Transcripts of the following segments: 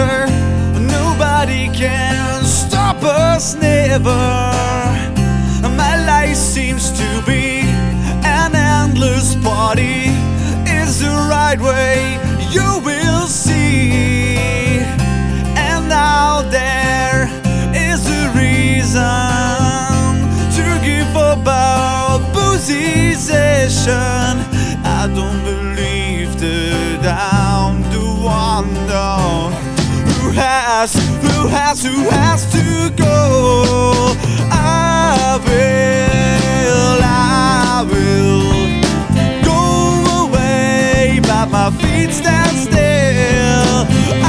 together. Nobody can stop us, never. My life seems to be an endless party. Is the right way, you will see. And now there is a reason to give up our position. I don't believe that I'm the one, no. Who has to go? I will go away, but my feet stand still. I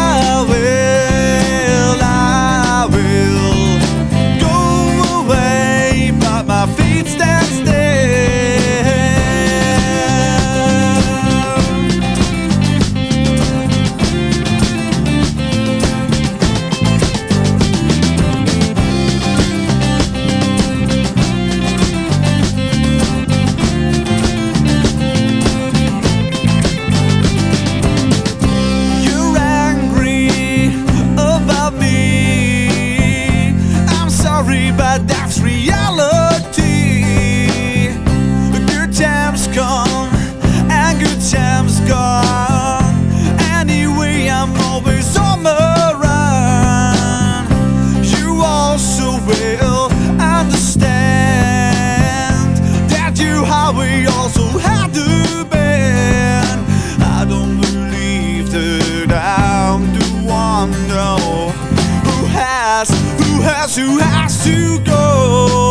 will go away, but my feet stand still. But that's reality. Good times come and good times gone. Anyway, I'm always on the run. You also will understand that you how we also had to bend. I don't believe that I'm the one, no. Who has to go?